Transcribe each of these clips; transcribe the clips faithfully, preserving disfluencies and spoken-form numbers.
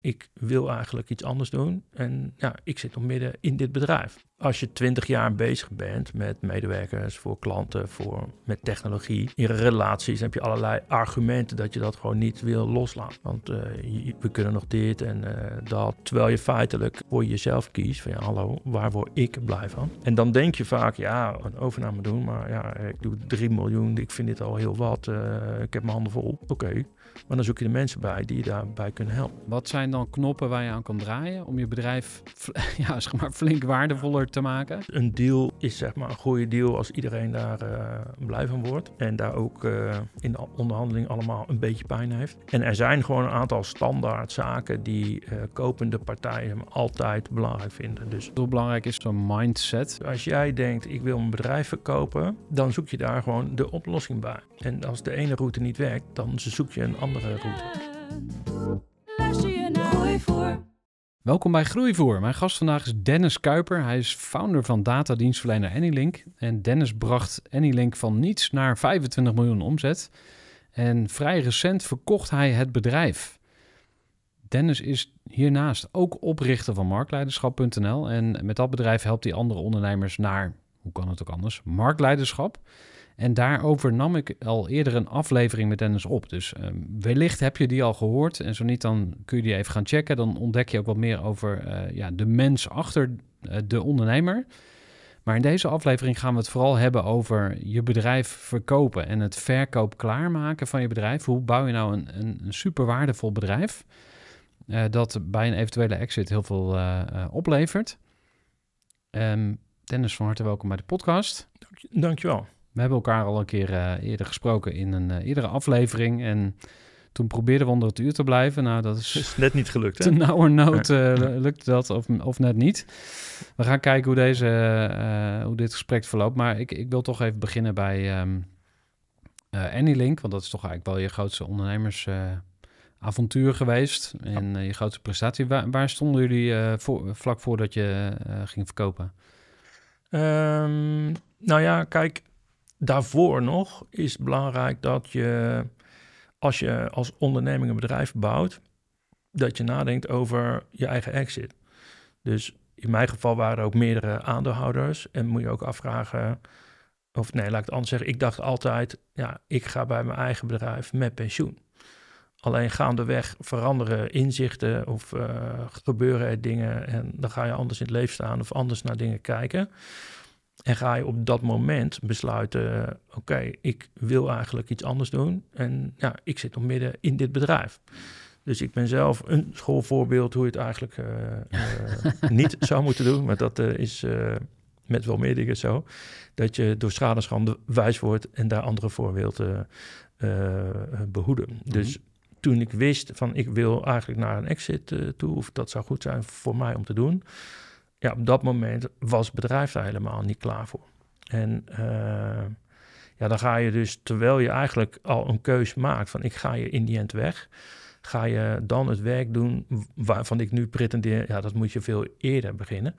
ik wil eigenlijk iets anders doen. En ja, ik zit nog midden in dit bedrijf. Als je twintig jaar bezig bent met medewerkers, voor klanten, voor, met technologie, in relaties heb je allerlei argumenten dat je dat gewoon niet wil loslaten. Want uh, je, we kunnen nog dit en uh, dat. Terwijl je feitelijk voor jezelf kiest van ja, hallo, waar word ik blij van? En dan denk je vaak, ja, een overname doen, maar ja, ik doe drie miljoen, ik vind dit al heel wat, uh, ik heb mijn handen vol. Oké. Okay. Maar dan zoek je de mensen bij die je daarbij kunnen helpen. Wat zijn dan knoppen waar je aan kan draaien om je bedrijf ja, zeg maar flink waardevoller te maken? Een deal is zeg maar een goede deal als iedereen daar uh, blij van wordt. En daar ook uh, in de onderhandeling allemaal een beetje pijn heeft. En er zijn gewoon een aantal standaard zaken die uh, kopende partijen altijd belangrijk vinden. Dus hoe belangrijk is zo'n mindset? Als jij denkt, ik wil mijn bedrijf verkopen, dan zoek je daar gewoon de oplossing bij. En als de ene route niet werkt, dan zoek je een andere route. Luister je naar Groeivoer. Welkom bij Groeivoer. Mijn gast vandaag is Dennis Kuiper. Hij is founder van datadienstverlener Anylink. En Dennis bracht Anylink van niets naar vijfentwintig miljoen omzet. En vrij recent verkocht hij het bedrijf. Dennis is hiernaast ook oprichter van marktleiderschap punt n l. En met dat bedrijf helpt hij andere ondernemers naar, hoe kan het ook anders, marktleiderschap. En daarover nam ik al eerder een aflevering met Dennis op. Dus um, wellicht heb je die al gehoord. En zo niet, dan kun je die even gaan checken. Dan ontdek je ook wat meer over uh, ja, de mens achter uh, de ondernemer. Maar in deze aflevering gaan we het vooral hebben over je bedrijf verkopen. En het verkoop klaarmaken van je bedrijf. Hoe bouw je nou een, een, een super waardevol bedrijf? Uh, dat bij een eventuele exit heel veel uh, uh, oplevert. Um, Dennis, van harte welkom bij de podcast. Dank, dankjewel. We hebben elkaar al een keer uh, eerder gesproken in een uh, eerdere aflevering. En toen probeerden we onder het uur te blijven. Nou, dat is, is net niet gelukt, hè? Te nauwernood uh, lukte dat of, of net niet. We gaan kijken hoe, deze, uh, hoe dit gesprek verloopt. Maar ik, ik wil toch even beginnen bij um, uh, Anylink. Want dat is toch eigenlijk wel je grootste ondernemersavontuur uh, geweest. En uh, je grootste prestatie. Waar, waar stonden jullie uh, voor, vlak voordat je uh, ging verkopen? Um, nou ja, kijk... Daarvoor nog is het belangrijk dat je, als je als onderneming een bedrijf bouwt, dat je nadenkt over je eigen exit. Dus in mijn geval waren er ook meerdere aandeelhouders en moet je ook afvragen, of nee, laat ik het anders zeggen. Ik dacht altijd, ja, ik ga bij mijn eigen bedrijf met pensioen. Alleen gaandeweg veranderen inzichten of uh, gebeuren er dingen en dan ga je anders in het leven staan of anders naar dingen kijken. En ga je op dat moment besluiten, oké, okay, ik wil eigenlijk iets anders doen. En ja, ik zit nog midden in dit bedrijf. Dus ik ben zelf een schoolvoorbeeld hoe je het eigenlijk uh, uh, niet zou moeten doen. Maar dat uh, is uh, met wel meer dingen zo. Dat je door schade en schande wijs wordt en daar anderen voor wilt uh, uh, behoeden. Mm-hmm. Dus toen ik wist van ik wil eigenlijk naar een exit uh, toe, of dat zou goed zijn voor mij om te doen. Ja, op dat moment was het bedrijf daar helemaal niet klaar voor. En uh, ja, dan ga je dus, terwijl je eigenlijk al een keus maakt van ik ga je in die end weg, ga je dan het werk doen waarvan ik nu pretendeer, ja, dat moet je veel eerder beginnen.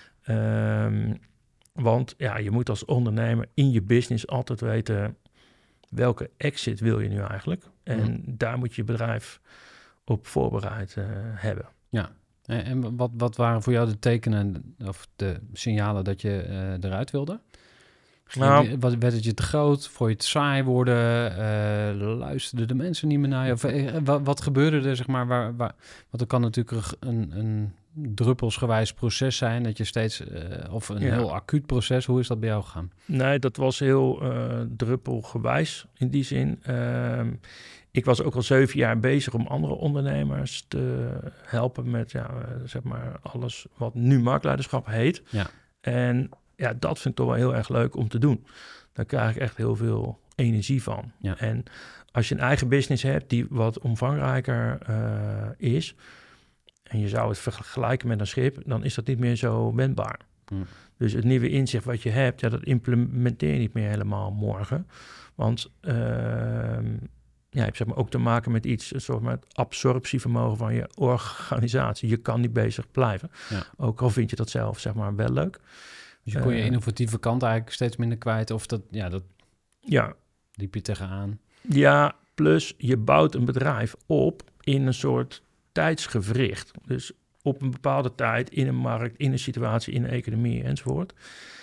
Ja. Um, want ja, je moet als ondernemer in je business altijd weten welke exit wil je nu eigenlijk. En mm. daar moet je je bedrijf op voorbereid uh, hebben. Ja. En wat, wat waren voor jou de tekenen of de signalen dat je uh, eruit wilde? Nou, je, wat, werd het je te groot? Vond je het saai worden? Uh, luisterden de mensen niet meer naar je? Of, uh, wat, wat gebeurde er, zeg maar? Waar, waar, want er kan natuurlijk een, een druppelsgewijs proces zijn, dat je steeds, uh, of een ja. heel acuut proces. Hoe is dat bij jou gegaan? Nee, dat was heel uh, druppelgewijs in die zin. Uh, Ik was ook al zeven jaar bezig om andere ondernemers te helpen met ja, zeg maar alles wat nu marktleiderschap heet. Ja. En ja, dat vind ik toch wel heel erg leuk om te doen. Daar krijg ik echt heel veel energie van. Ja. En als je een eigen business hebt die wat omvangrijker uh, is, en je zou het vergelijken met een schip, dan is dat niet meer zo wendbaar. Hm. Dus het nieuwe inzicht wat je hebt, ja, dat implementeer je niet meer helemaal morgen. Want Uh, Ja, je hebt zeg maar, ook te maken met iets, een soort met absorptievermogen van je organisatie. Je kan niet bezig blijven. Ja. Ook al vind je dat zelf zeg maar, wel leuk. Dus je kon je uh, innovatieve kant eigenlijk steeds minder kwijt. Of dat, ja, dat ja. liep je tegenaan. Ja, plus je bouwt een bedrijf op in een soort tijdsgewricht. Dus op een bepaalde tijd in een markt, in een situatie, in een economie enzovoort.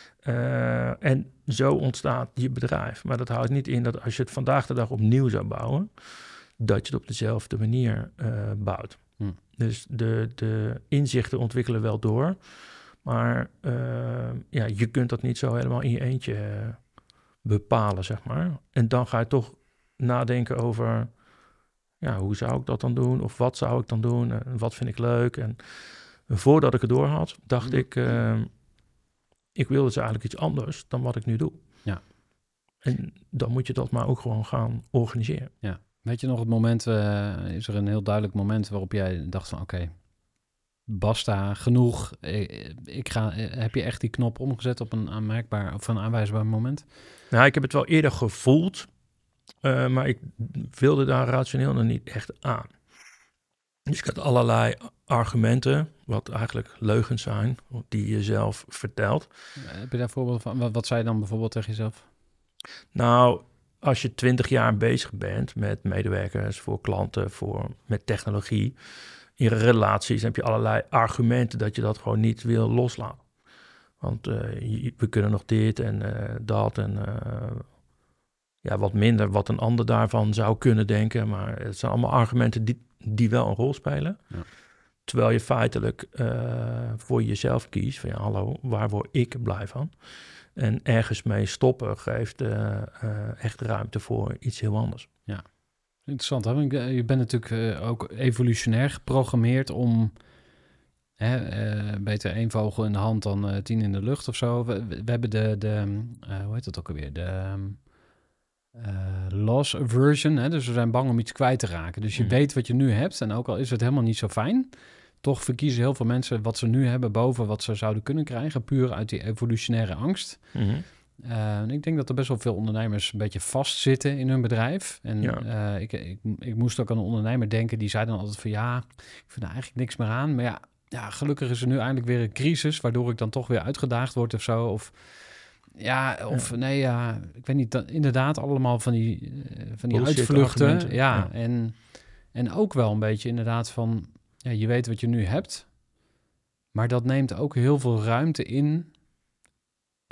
Uh, en zo ontstaat je bedrijf. Maar dat houdt niet in dat als je het vandaag de dag opnieuw zou bouwen, dat je het op dezelfde manier uh, bouwt. Hm. Dus de, de inzichten ontwikkelen wel door. Maar uh, ja, je kunt dat niet zo helemaal in je eentje uh, bepalen, zeg maar. En dan ga je toch nadenken over, ja, hoe zou ik dat dan doen? Of wat zou ik dan doen? En wat vind ik leuk? En voordat ik het door had, dacht hm. ik, uh, ik wil dus eigenlijk iets anders dan wat ik nu doe. Ja. En dan moet je dat maar ook gewoon gaan organiseren. Ja. Weet je nog het moment, uh, is er een heel duidelijk moment waarop jij dacht van oké, okay, basta, genoeg. Ik, ik ga, heb je echt die knop omgezet op een aanmerkbaar of een aanwijsbaar moment? Nou, ik heb het wel eerder gevoeld, uh, maar ik wilde daar rationeel nog niet echt aan. Dus ik had allerlei argumenten, wat eigenlijk leugens zijn, die je zelf vertelt. Heb je daar voorbeelden van? Wat, wat zei je dan bijvoorbeeld tegen jezelf? Nou, als je twintig jaar bezig bent met medewerkers, voor klanten, voor, met technologie, in relaties heb je allerlei argumenten dat je dat gewoon niet wil loslaten. Want uh, je, we kunnen nog dit en uh, dat en uh, ja, wat minder wat een ander daarvan zou kunnen denken. Maar het zijn allemaal argumenten die, die wel een rol spelen. Ja. Terwijl je feitelijk uh, voor jezelf kiest van ja, hallo, waar word ik blij van? En ergens mee stoppen geeft uh, uh, echt ruimte voor iets heel anders. Ja, interessant. Hè? Je bent natuurlijk uh, ook evolutionair geprogrammeerd om hè, uh, beter één vogel in de hand dan uh, tien in de lucht of zo. We, we hebben de, de uh, hoe heet dat ook alweer? De uh, loss aversion. Hè? Dus we zijn bang om iets kwijt te raken. Dus je mm. weet wat je nu hebt en ook al is het helemaal niet zo fijn, toch verkiezen heel veel mensen wat ze nu hebben boven wat ze zouden kunnen krijgen, puur uit die evolutionaire angst. Mm-hmm. Uh, en ik denk dat er best wel veel ondernemers een beetje vastzitten in hun bedrijf. En ja. uh, ik, ik, ik moest ook aan een ondernemer denken, die zei dan altijd van ja, ik vind er eigenlijk niks meer aan. Maar ja, ja, gelukkig is er nu eindelijk weer een crisis, waardoor ik dan toch weer uitgedaagd word of zo. Of ja, of ja. nee, ja, ik weet niet, dat, inderdaad allemaal van die, uh, van die uitvluchten. Ja, ja. En, en ook wel een beetje inderdaad van, ja, je weet wat je nu hebt, maar dat neemt ook heel veel ruimte in. Uh,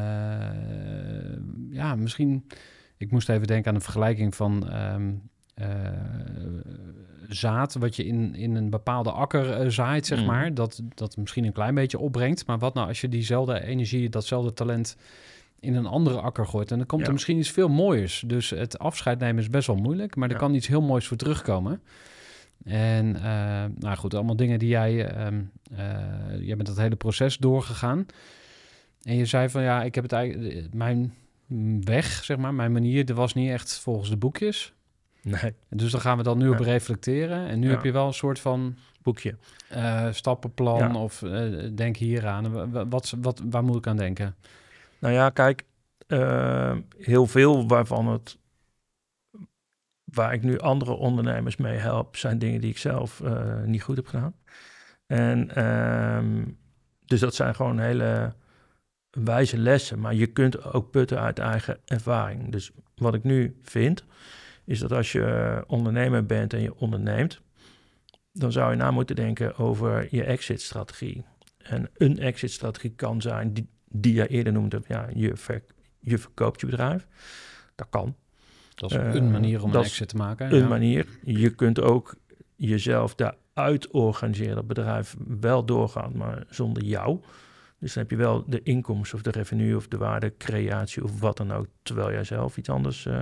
ja, misschien... Ik moest even denken aan een vergelijking van um, uh, zaad, wat je in, in een bepaalde akker uh, zaait, zeg mm. maar. Dat, dat misschien een klein beetje opbrengt. Maar wat nou als je diezelfde energie, datzelfde talent in een andere akker gooit? En dan komt ja. er misschien iets veel mooiers. Dus het afscheid nemen is best wel moeilijk, maar er ja. kan iets heel moois voor terugkomen. En uh, nou goed, allemaal dingen die jij... Um, uh, jij bent dat hele proces doorgegaan. En je zei van ja, ik heb het eigenlijk... Mijn weg, zeg maar, mijn manier, dat was niet echt volgens de boekjes. Nee. Dus daar gaan we dan nu nee. op reflecteren. En nu ja. heb je wel een soort van... boekje. Uh, stappenplan ja. of uh, denk hier aan. Wat, wat, waar moet ik aan denken? Nou ja, kijk, uh, heel veel waarvan het... waar ik nu andere ondernemers mee help, zijn dingen die ik zelf uh, niet goed heb gedaan. En uh, dus dat zijn gewoon hele wijze lessen, maar je kunt ook putten uit eigen ervaring. Dus wat ik nu vind, is dat als je ondernemer bent en je onderneemt, dan zou je na moeten denken over je exit-strategie. En een exit-strategie kan zijn, die, die jij eerder noemde, ja, je, ver, je verkoopt je bedrijf. Dat kan. Dat is uh, een manier om een exit te maken. Een ja. manier. Je kunt ook jezelf daaruit organiseren, dat bedrijf wel doorgaat, maar zonder jou. Dus dan heb je wel de inkomsten of de revenue of de waardecreatie of wat dan ook, terwijl jij zelf iets anders uh,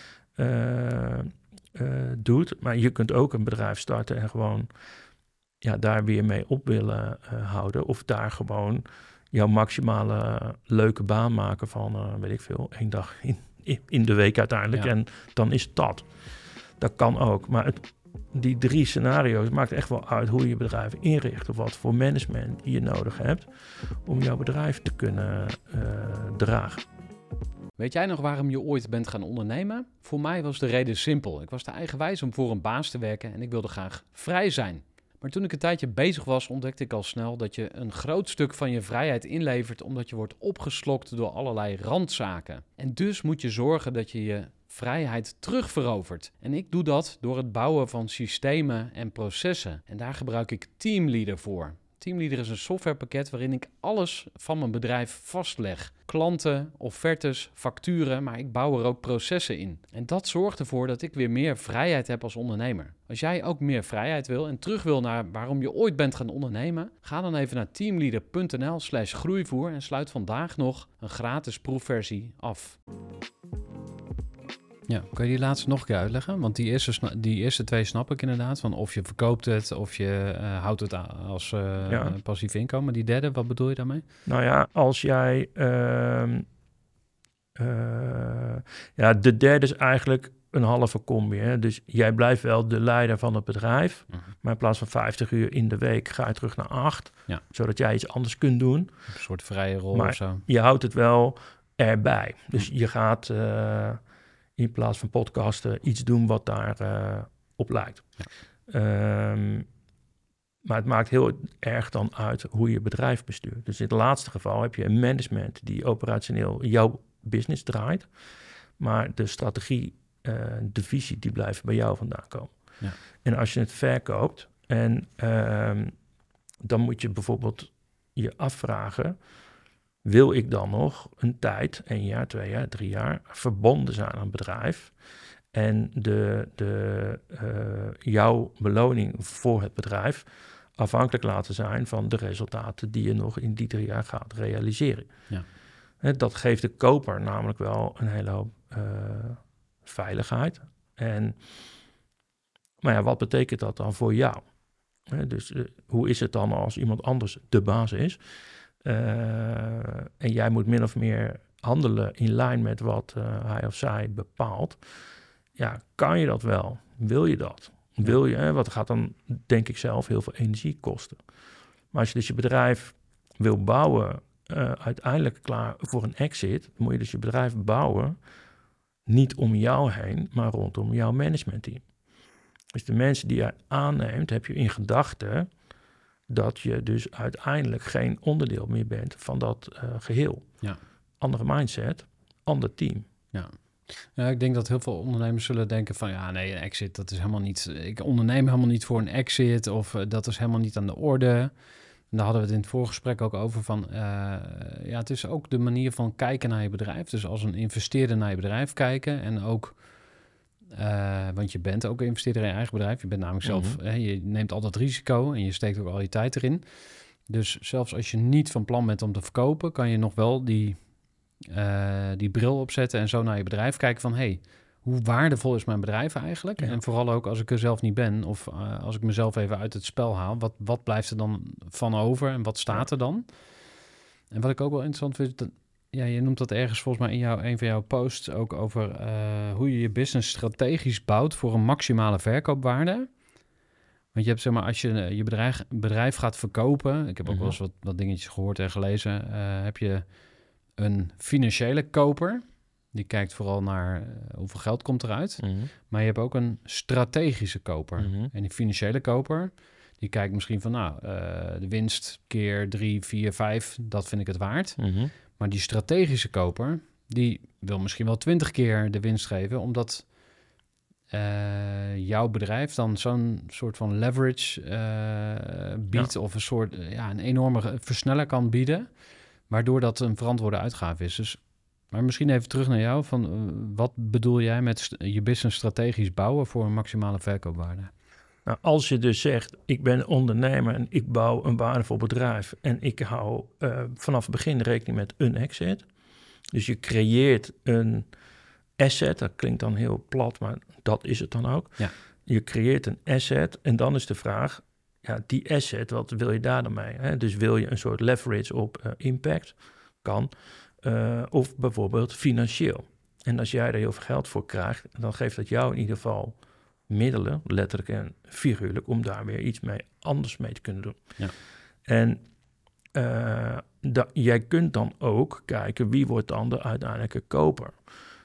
uh, uh, doet. Maar je kunt ook een bedrijf starten en gewoon ja, daar weer mee op willen uh, houden. Of daar gewoon jouw maximale leuke baan maken van, uh, weet ik veel, één dag in, in de week uiteindelijk. Ja. En dan is dat. Dat kan ook. Maar het, die drie scenario's maakt echt wel uit hoe je je bedrijf inricht. Of wat voor management je nodig hebt om jouw bedrijf te kunnen uh, dragen. Weet jij nog waarom je ooit bent gaan ondernemen? Voor mij was de reden simpel. Ik was te eigenwijs om voor een baas te werken en ik wilde graag vrij zijn. Maar toen ik een tijdje bezig was, ontdekte ik al snel dat je een groot stuk van je vrijheid inlevert omdat je wordt opgeslokt door allerlei randzaken. En dus moet je zorgen dat je je vrijheid terugverovert. En ik doe dat door het bouwen van systemen en processen. En daar gebruik ik Teamleader voor. Teamleader is een softwarepakket waarin ik alles van mijn bedrijf vastleg. Klanten, offertes, facturen, maar ik bouw er ook processen in. En dat zorgt ervoor dat ik weer meer vrijheid heb als ondernemer. Als jij ook meer vrijheid wil en terug wil naar waarom je ooit bent gaan ondernemen, ga dan even naar teamleader.nl slash groeivoer en sluit vandaag nog een gratis proefversie af. Ja, kan je die laatste nog een keer uitleggen? Want die eerste, sna- die eerste twee snap ik inderdaad. Van of je verkoopt het, of je uh, houdt het a- als uh, Ja. passief inkomen. Die derde, wat bedoel je daarmee? Nou ja, als jij... ehm, uh, ja, de derde is eigenlijk een halve combi. Hè? Dus jij blijft wel de leider van het bedrijf. Mhm. Maar in plaats van vijftig uur in de week ga je terug naar acht. Ja. Zodat jij iets anders kunt doen. Een soort vrije rol Maar of zo. Je houdt het wel erbij. Dus je gaat uh, in plaats van podcasten iets doen wat daar uh, op lijkt. Ja. Um, maar het maakt heel erg dan uit hoe je bedrijf bestuurt. Dus in het laatste geval heb je een management die operationeel jouw business draait. Maar de strategie, uh, de visie, die blijven bij jou vandaan komen. Ja. En als je het verkoopt, en uh, dan moet je bijvoorbeeld je afvragen, wil ik dan nog een tijd, een jaar, twee jaar, drie jaar, verbonden zijn aan een bedrijf en de, de, uh, jouw beloning voor het bedrijf afhankelijk laten zijn van de resultaten die je nog in die drie jaar gaat realiseren. Ja. He, dat geeft de koper namelijk wel een hele hoop uh, veiligheid. En, maar ja, wat betekent dat dan voor jou? He, dus uh, hoe is het dan als iemand anders de baas is? Uh, en jij moet min of meer handelen in lijn met wat uh, hij of zij bepaalt. Ja, kan je dat wel? Wil je dat? Wil je, hè? Wat gaat dan, denk ik zelf, heel veel energie kosten. Maar als je dus je bedrijf wil bouwen, uh, uiteindelijk klaar voor een exit, moet je dus je bedrijf bouwen, niet om jou heen, maar rondom jouw managementteam. Dus de mensen die je aanneemt, heb je in gedachten dat je dus uiteindelijk geen onderdeel meer bent van dat uh, geheel. Ja. Andere mindset, ander team. Ja. Ja, ik denk dat heel veel ondernemers zullen denken van ja, nee, een exit, dat is helemaal niet. Ik onderneem helemaal niet voor een exit of uh, dat is helemaal niet aan de orde. En daar hadden we het in het voorgesprek ook over van uh, ja, het is ook de manier van kijken naar je bedrijf. Dus als een investeerder naar je bedrijf kijken en ook, uh, want je bent ook een investeerder in je eigen bedrijf. Je bent namelijk zelf, Mm-hmm. hè, je neemt altijd risico en je steekt ook al je tijd erin. Dus zelfs als je niet van plan bent om te verkopen, kan je nog wel die Uh, die bril opzetten en zo naar je bedrijf kijken van, hey, hoe waardevol is mijn bedrijf eigenlijk? Ja. En vooral ook als ik er zelf niet ben of uh, als ik mezelf even uit het spel haal, wat, wat blijft er dan van over en wat staat Ja. er dan? En wat ik ook wel interessant vind, dat, ja, je noemt dat ergens volgens mij in jouw, een van jouw posts ook over uh, hoe je je business strategisch bouwt voor een maximale verkoopwaarde. Want je hebt, zeg maar, als je je bedrijf, bedrijf gaat verkopen, ik heb ook Mm-hmm. wel eens wat, wat dingetjes gehoord en gelezen, uh, heb je een financiële koper, die kijkt vooral naar uh, hoeveel geld komt eruit. Mm-hmm. Maar je hebt ook een strategische koper. Mm-hmm. En die financiële koper, die kijkt misschien van, nou, uh, de winst keer drie, vier, vijf, dat vind ik het waard. Mm-hmm. Maar die strategische koper, die wil misschien wel twintig keer de winst geven, omdat uh, jouw bedrijf dan zo'n soort van leverage uh, biedt ja. of een soort, uh, ja, een enorme versneller kan bieden, waardoor dat een verantwoorde uitgave is. Dus, maar misschien even terug naar jou. Van, uh, wat bedoel jij met st- je business strategisch bouwen voor een maximale verkoopwaarde? Nou, als je dus zegt, ik ben ondernemer en ik bouw een waardevol bedrijf en ik hou uh, vanaf het begin rekening met een exit. Dus je creëert een asset, dat klinkt dan heel plat, maar dat is het dan ook. Ja. Je creëert een asset en dan is de vraag, ja, die asset, wat wil je daar dan mee? Hè? Dus wil je een soort leverage op uh, impact? Kan. Uh, of bijvoorbeeld financieel. En als jij er heel veel geld voor krijgt, dan geeft dat jou in ieder geval middelen, letterlijk en figuurlijk, om daar weer iets mee anders mee te kunnen doen. Ja. En uh, da- jij kunt dan ook kijken, wie wordt dan de uiteindelijke koper?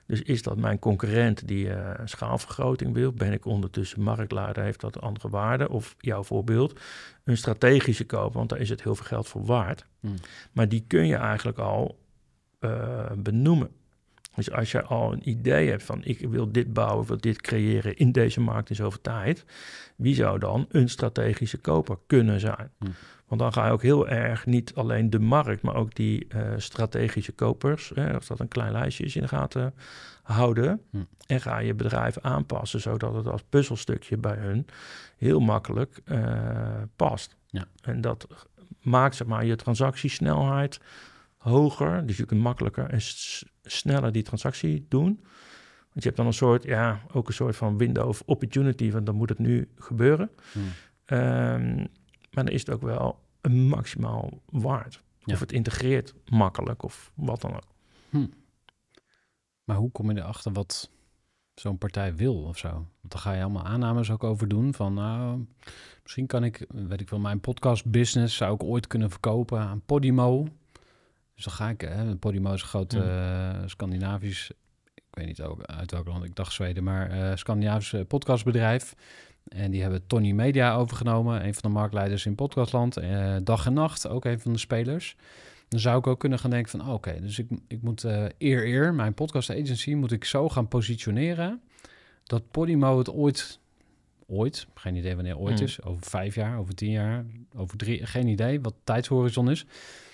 Dus is dat mijn concurrent die uh, een schaalvergroting wil? Ben ik ondertussen marktleider? Heeft dat andere waarde? Of jouw voorbeeld, een strategische koop, want daar is het heel veel geld voor waard. Hmm. Maar die kun je eigenlijk al uh, benoemen. Dus als je al een idee hebt van ik wil dit bouwen, ik wil dit creëren in deze markt in zoveel tijd. Wie zou dan een strategische koper kunnen zijn? Hmm. Want dan ga je ook heel erg niet alleen de markt, maar ook die uh, strategische kopers, hè, als dat een klein lijstje is, in de gaten houden. Hmm. En ga je bedrijf aanpassen, zodat het als puzzelstukje bij hun heel makkelijk uh, past. Ja. En dat maakt zeg maar je transactiesnelheid hoger, dus je kunt makkelijker en s- sneller die transactie doen. Want je hebt dan een soort, ja, ook een soort van window of opportunity, want dan moet het nu gebeuren. Hmm. Um, maar dan is het ook wel een maximaal waard. Ja. Of het integreert makkelijk of wat dan ook. Hm. Maar hoe kom je erachter wat zo'n partij wil of zo? Want dan ga je allemaal aannames ook over doen van, nou, misschien kan ik, weet ik wel, mijn podcast business zou ik ooit kunnen verkopen aan Podimo. Dus dan ga ik, hè, Podimo is een groot hm. uh, Scandinavisch, ik weet niet ook uit welk land, ik dacht Zweden, maar uh, Scandinavisch podcastbedrijf. En die hebben Tony Media overgenomen, een van de marktleiders in podcastland. Uh, Dag en Nacht, ook een van de spelers. Dan zou ik ook kunnen gaan denken van, oh, oké, okay, dus ik, ik moet uh, eer eer, mijn podcast agency, moet ik zo gaan positioneren dat Podimo het ooit, ooit, geen idee wanneer ooit mm. is, over vijf jaar, over tien jaar, over drie, geen idee wat de tijdshorizon is.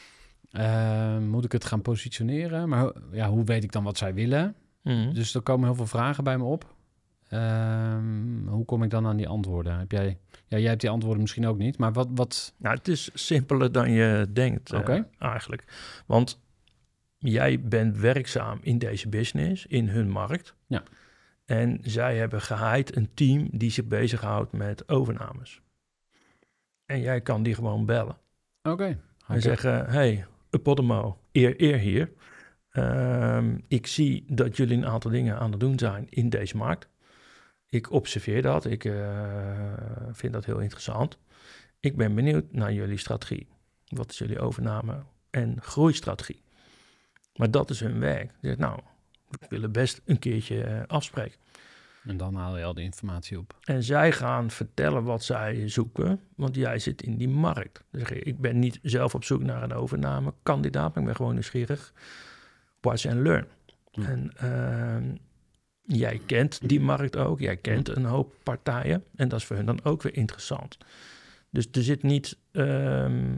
Uh, moet ik het gaan positioneren? Maar ja, hoe weet ik dan wat zij willen? Mm. Dus er komen heel veel vragen bij me op. Um, hoe kom ik dan aan die antwoorden? Heb jij, ja, jij hebt die antwoorden misschien ook niet, maar wat... wat... Nou, het is simpeler dan je denkt okay. uh, eigenlijk. Want jij bent werkzaam in deze business, in hun markt. Ja. En zij hebben geheid een team die zich bezighoudt met overnames. En jij kan die gewoon bellen. Oké. Okay. En zeggen, hey, Podimo, eer, eer hier. Um, ik zie dat jullie een aantal dingen aan het doen zijn in deze markt. Ik observeer dat, ik uh, vind dat heel interessant. Ik ben benieuwd naar jullie strategie. Wat is jullie overname- en groeistrategie? Maar dat is hun werk. Zegt, nou, we willen best een keertje uh, afspreken. En dan haal je al die informatie op. En zij gaan vertellen wat zij zoeken, want jij zit in die markt. Dus ik ben niet zelf op zoek naar een overname kandidaat, maar ik ben gewoon nieuwsgierig. Watch and learn. Hm. En uh, jij kent die markt ook. Jij kent een hoop partijen. En dat is voor hun dan ook weer interessant. Dus er zit niet um,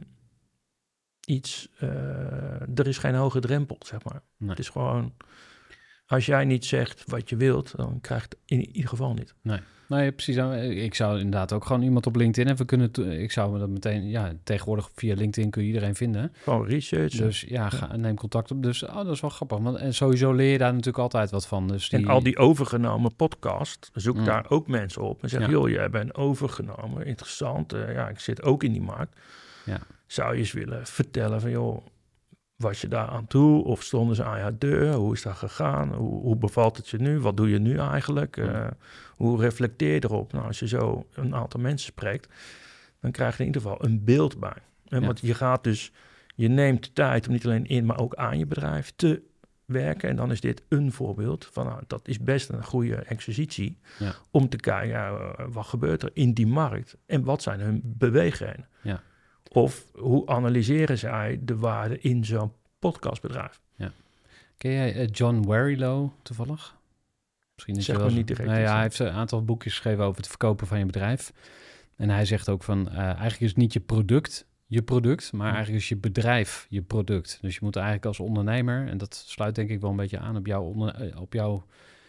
iets... Uh, er is geen hoge drempel, zeg maar. Nee. Het is gewoon... Als jij niet zegt wat je wilt, dan krijg je het in ieder geval niet. Nee, nee precies. Ik zou inderdaad ook gewoon iemand op LinkedIn even kunnen... To- ik zou me dat meteen... Ja, tegenwoordig via LinkedIn kun je iedereen vinden. Gewoon research. Dus ja, ga, neem contact op. Dus oh, dat is wel grappig. Want, en sowieso leer je daar natuurlijk altijd wat van. Dus die... En al die overgenomen podcast, zoek mm. daar ook mensen op. En zeg, ja. joh, jij bent overgenomen. Interessant. Uh, ja, ik zit ook in die markt. Ja. Zou je eens willen vertellen van, joh... Was je daar aan toe? Of stonden ze aan jouw deur? Hoe is dat gegaan? Hoe, hoe bevalt het je nu? Wat doe je nu eigenlijk? Uh, hoe reflecteer je erop? Nou, als je zo een aantal mensen spreekt, dan krijg je in ieder geval een beeld bij. En ja. Want je gaat dus, je neemt de tijd om niet alleen in, maar ook aan je bedrijf te werken. En dan is dit een voorbeeld van, nou, dat is best een goede exercitie ja. om te kijken, ja, uh, wat gebeurt er in die markt? En wat zijn hun beweegredenen? Ja. Of hoe analyseren zij de waarde in zo'n podcastbedrijf? Ja. Ken jij uh, John Warrilow toevallig? Misschien is zeg wel maar niet direct. Nou ja, hij heeft een aantal boekjes geschreven over het verkopen van je bedrijf. En hij zegt ook van, uh, eigenlijk is het niet je product je product, maar ja. eigenlijk is je bedrijf je product. Dus je moet eigenlijk als ondernemer, en dat sluit denk ik wel een beetje aan op jouw, onder, op jouw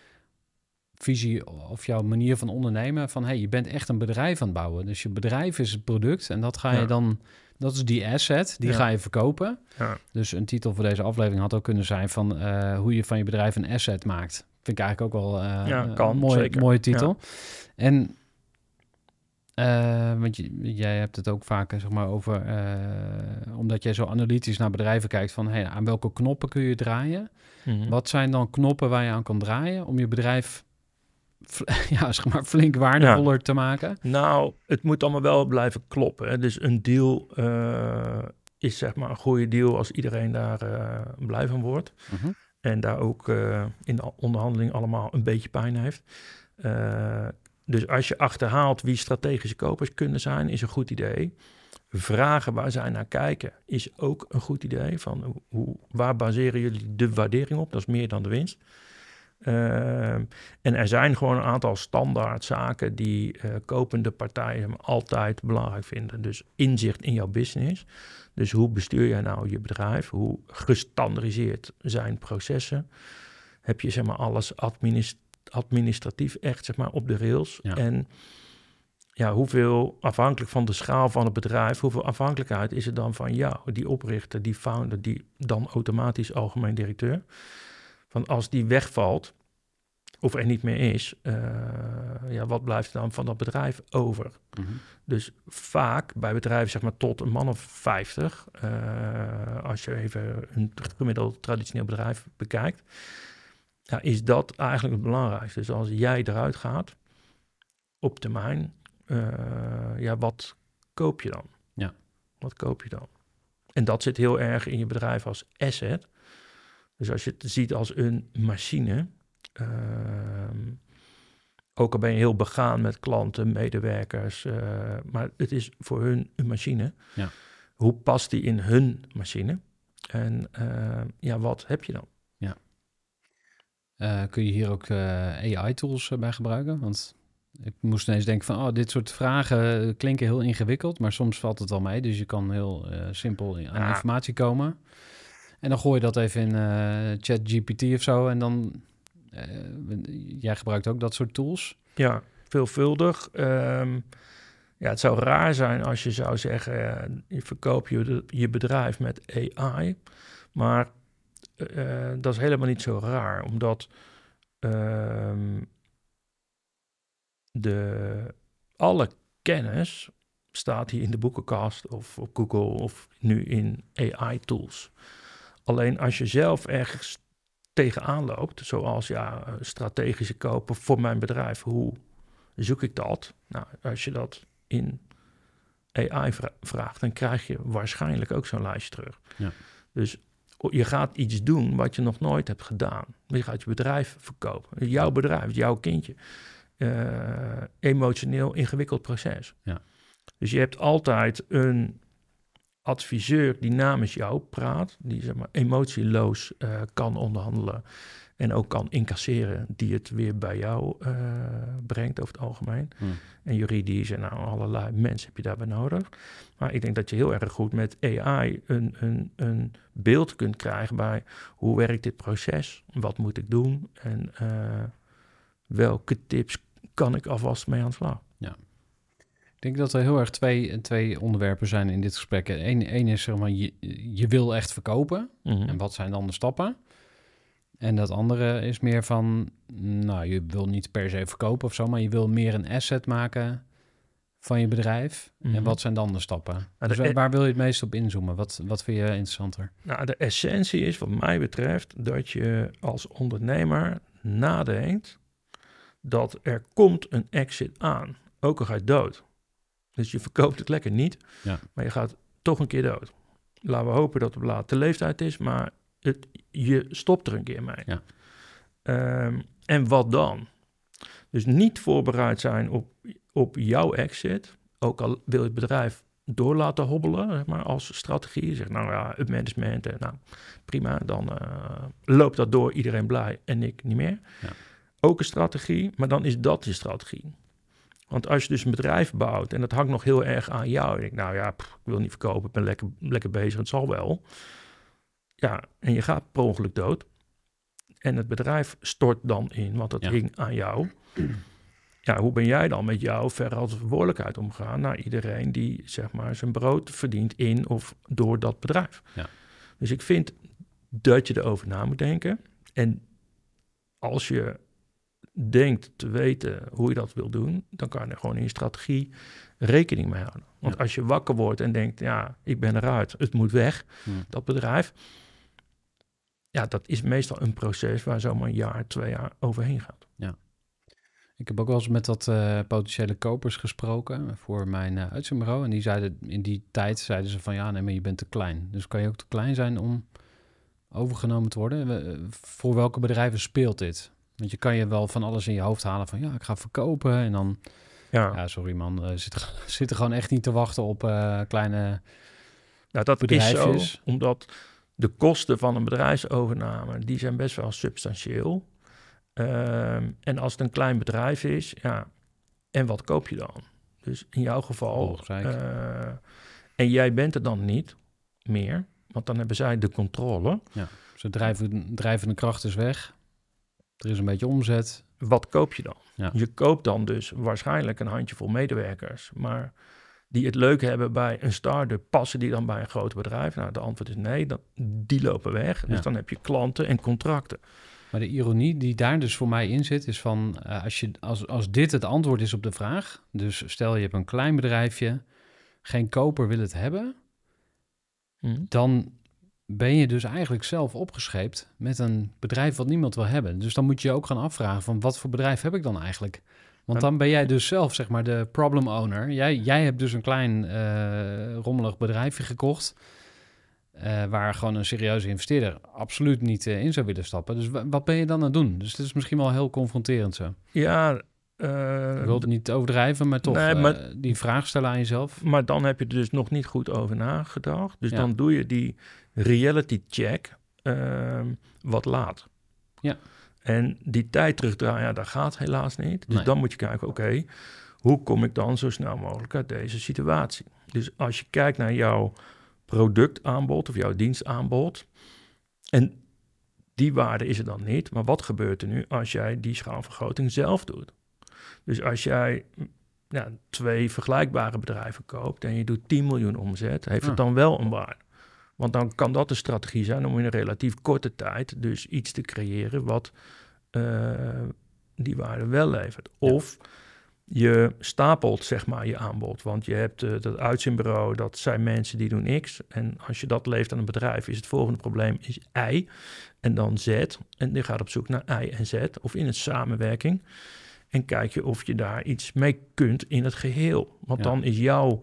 visie of jouw manier van ondernemen, van hey, je bent echt een bedrijf aan het bouwen. Dus je bedrijf is het product en dat ga je ja. dan, dat is die asset, die ja. ga je verkopen. Ja. Dus een titel voor deze aflevering had ook kunnen zijn van uh, hoe je van je bedrijf een asset maakt. Vind ik eigenlijk ook wel uh, ja, kan, een mooie, zeker. mooie titel. Ja. En uh, want je, jij hebt het ook vaak zeg maar over, uh, omdat jij zo analytisch naar bedrijven kijkt van hey, aan welke knoppen kun je draaien? Mm-hmm. Wat zijn dan knoppen waar je aan kan draaien om je bedrijf ja, zeg maar flink waardevoller ja. te maken? Nou, het moet allemaal wel blijven kloppen. Hè. Dus een deal uh, is zeg maar een goede deal als iedereen daar uh, blij van wordt. Uh-huh. En daar ook uh, in de onderhandeling allemaal een beetje pijn heeft. Uh, dus als je achterhaalt wie strategische kopers kunnen zijn, is een goed idee. Vragen waar zij naar kijken is ook een goed idee. Van hoe, waar baseren jullie de waardering op? Dat is meer dan de winst. Uh, en er zijn gewoon een aantal standaard zaken die uh, kopende partijen altijd belangrijk vinden. Dus inzicht in jouw business. Dus hoe bestuur jij nou je bedrijf? Hoe gestandardiseerd zijn processen? Heb je zeg maar alles administ- administratief echt zeg maar op de rails? Ja. En ja, hoeveel afhankelijk van de schaal van het bedrijf, hoeveel afhankelijkheid is er dan van jou, die oprichter, die founder, die dan automatisch algemeen directeur? Van als die wegvalt, of er niet meer is, uh, ja, wat blijft er dan van dat bedrijf over? Mm-hmm. Dus vaak bij bedrijven zeg maar tot een man of vijftig, uh, als je even een gemiddeld traditioneel bedrijf bekijkt, ja, is dat eigenlijk het belangrijkste. Dus als jij eruit gaat, op termijn, uh, ja, wat koop je dan? Ja. Wat koop je dan? En dat zit heel erg in je bedrijf als asset. Dus als je het ziet als een machine, uh, ook al ben je heel begaan met klanten, medewerkers, uh, maar het is voor hun een machine. Ja. Hoe past die in hun machine? En uh, ja, wat heb je dan? Ja. Uh, kun je hier ook uh, A I-tools uh, bij gebruiken? Want ik moest ineens denken van, oh, dit soort vragen klinken heel ingewikkeld, maar soms valt het wel mee. Dus je kan heel uh, simpel aan ja. informatie komen. En dan gooi je dat even in uh, ChatGPT of zo. En dan, uh, jij gebruikt ook dat soort tools? Ja, veelvuldig. Um, ja, het zou raar zijn als je zou zeggen, uh, je verkoopt je, je bedrijf met A I. Maar uh, dat is helemaal niet zo raar, omdat uh, de, alle kennis staat hier in de boekenkast of op Google of nu in A I-tools. Alleen als je zelf ergens tegenaan loopt, zoals ja, strategische kopen voor mijn bedrijf, hoe zoek ik dat? Nou, als je dat in A I vra- vraagt, dan krijg je waarschijnlijk ook zo'n lijstje terug. Ja. Dus je gaat iets doen wat je nog nooit hebt gedaan. Je gaat je bedrijf verkopen. Jouw bedrijf, jouw kindje. Uh, emotioneel ingewikkeld proces. Ja. Dus je hebt altijd een adviseur die namens jou praat, die zeg maar emotieloos uh, kan onderhandelen en ook kan incasseren, die het weer bij jou uh, brengt over het algemeen. Hmm. En juridisch en nou, allerlei mensen heb je daarbij nodig. Maar ik denk dat je heel erg goed met A I een, een, een beeld kunt krijgen bij hoe werkt dit proces, wat moet ik doen en uh, welke tips kan ik alvast mee aan de slag. Ja. Ik denk dat er heel erg twee, twee onderwerpen zijn in dit gesprek. Eén, één is, zeg maar, je, je wil echt verkopen. Mm-hmm. En wat zijn dan de stappen? En dat andere is meer van, nou, je wil niet per se verkopen of zo, maar je wil meer een asset maken van je bedrijf. Mm-hmm. En wat zijn dan de stappen? Nou, dus de, waar wil je het meest op inzoomen? Wat, wat vind je interessanter? Nou, de essentie is, wat mij betreft, dat je als ondernemer nadenkt dat er komt een exit aan. Ook al ga je dood. Dus je verkoopt het lekker niet, ja. maar je gaat toch een keer dood. Laten we hopen dat het op late leeftijd is, maar het, je stopt er een keer mee. Ja. Um, en wat dan? Dus niet voorbereid zijn op, op jouw exit, ook al wil je het bedrijf door laten hobbelen, zeg maar, als strategie. Zeg, nou ja, het management, en nou prima, dan uh, loopt dat door, iedereen blij en ik niet meer. Ja. Ook een strategie, maar dan is dat je strategie. Want als je dus een bedrijf bouwt en dat hangt nog heel erg aan jou. Ik denk, nou ja, pff, ik wil niet verkopen, ik ben lekker, lekker bezig, het zal wel. Ja, en je gaat per ongeluk dood. En het bedrijf stort dan in, want dat ja. hing aan jou. Ja, hoe ben jij dan met jouw verantwoordelijkheid omgaan naar iedereen die zeg maar zijn brood verdient in of door dat bedrijf? Ja. Dus ik vind dat je erover na moet denken. En als je denkt te weten hoe je dat wil doen, dan kan je er gewoon in je strategie rekening mee houden. Want ja. als je wakker wordt en denkt, ja, ik ben eruit, het moet weg, hmm. dat bedrijf, ja, dat is meestal een proces waar zomaar een jaar, twee jaar overheen gaat. Ja. Ik heb ook wel eens met dat uh, potentiële kopers gesproken voor mijn uh, uitzendbureau. En die zeiden in die tijd, zeiden ze van ja, nee, maar je bent te klein. Dus kan je ook te klein zijn om overgenomen te worden. We- voor welke bedrijven speelt dit? Want je kan je wel van alles in je hoofd halen van... ja, ik ga verkopen en dan... Ja, Ja, sorry man, we zitten, zitten gewoon echt niet te wachten op eh, kleine... nou, dat is bedrijfjes. zo, omdat de kosten van een bedrijfsovername, die zijn best wel substantieel. Ehm, en als het een klein bedrijf is, ja, en wat koop je dan? Dus in jouw geval, Volgezeik. eh, en jij bent er dan niet meer, want dan hebben zij de controle. Ze drijven, drijvende kracht is weg. Er is een beetje omzet. Wat koop je dan? Ja. Je koopt dan dus waarschijnlijk een handjevol medewerkers, maar die het leuk hebben bij een start-up, passen die dan bij een groot bedrijf? Nou, de antwoord is nee, dat, die lopen weg. Dus Ja. dan heb je klanten en contracten. Maar de ironie die daar dus voor mij in zit... is van, eh, als, je, als, als dit het antwoord is op de vraag... dus stel je hebt een klein bedrijfje... geen koper wil het hebben... Hm. dan ben je dus eigenlijk zelf opgescheept... met een bedrijf wat niemand wil hebben. Dus dan moet je je ook gaan afvragen... van wat voor bedrijf heb ik dan eigenlijk? Want Ja. dan ben jij dus zelf, zeg maar, de problem owner. Jij, jij hebt dus een klein eh, rommelig bedrijfje gekocht... eh, waar gewoon een serieuze investeerder absoluut niet eh, in zou willen stappen. Dus wa- wat ben je dan aan het doen? Dus het is misschien wel heel confronterend zo. Ja, eh, Ik wil het niet overdrijven, maar toch Nee, eh, maar- die vraag stellen aan jezelf. maar dan heb je er dus nog niet goed over nagedacht. Dus Ja. dan doe je die reality check ehm, wat laat. Ja. En die tijd terugdraaien, ja, dat gaat helaas niet. Dus Nee. dan moet je kijken, oké, hoe kom ik dan zo snel mogelijk uit deze situatie? Dus als je kijkt naar jouw productaanbod of jouw dienstaanbod, en die waarde is er dan niet, maar wat gebeurt er nu als jij die schaalvergroting zelf doet? Dus als jij ja, twee vergelijkbare bedrijven koopt en je doet tien miljoen omzet, heeft Ja. het dan wel een waarde? Want dan kan dat de strategie zijn om in een relatief korte tijd dus iets te creëren wat eh, die waarde wel levert. Ja. Of je stapelt zeg maar je aanbod, want je hebt eh, dat uitzendbureau, dat zijn mensen die doen X. En als je dat levert aan een bedrijf, is het volgende probleem is Y en dan Z. En je gaat op zoek naar Y en Z of in een samenwerking. En kijk je of je daar iets mee kunt in het geheel. Want Ja. dan is jouw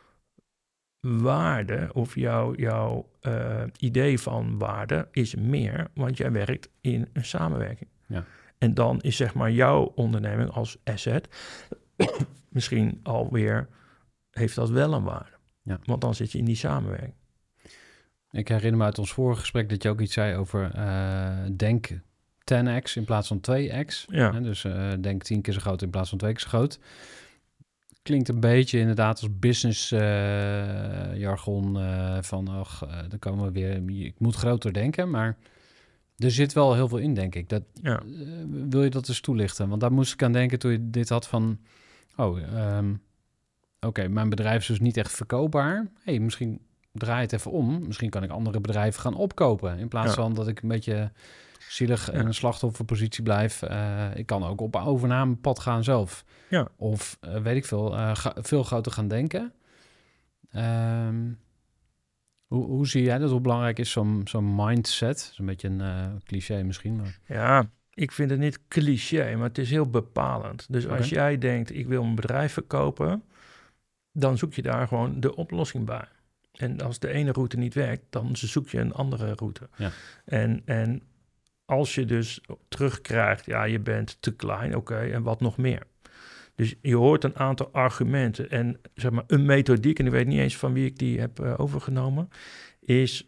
waarde of jouw, jouw eh, idee van waarde is meer, want jij werkt in een samenwerking. Ja. En dan is zeg maar jouw onderneming als asset misschien alweer, heeft dat wel een waarde. Ja. Want dan zit je in die samenwerking. Ik herinner me uit ons vorige gesprek dat je ook iets zei over eh, denk tien x in plaats van twee x. Ja. Hè, dus eh, denk tien keer zo groot in plaats van twee keer zo groot. Klinkt een beetje inderdaad als business eh, jargon eh, van, ach, eh dan komen we weer, ik moet groter denken, maar er zit wel heel veel in, denk ik. Dat, Ja. eh, wil je dat eens toelichten? Want daar moest ik aan denken toen je dit had van, oh, ehm, oké, mijn bedrijf is dus niet echt verkoopbaar. Hey, misschien draai het even om. Misschien kan ik andere bedrijven gaan opkopen. In plaats Ja. van dat ik een beetje zielig in Ja. een slachtofferpositie blijf. Eh, ik kan ook op een overnamepad gaan zelf. Ja. Of eh, weet ik veel, eh, ga- veel groter gaan denken. Ehm, hoe, hoe zie jij dat? Hoe belangrijk is zo'n zo'n mindset? Dat is een beetje een eh, cliché misschien. Maar... Ja, ik vind het niet cliché, maar het is heel bepalend. Dus als Oké. jij denkt, ik wil een bedrijf verkopen, dan zoek je daar gewoon de oplossing bij. En als de ene route niet werkt, dan zoek je een andere route. Ja. En, en als je dus terugkrijgt, ja, je bent te klein, oké, en wat nog meer? Dus je hoort een aantal argumenten en zeg maar een methodiek, en ik weet niet eens van wie ik die heb uh, overgenomen, is,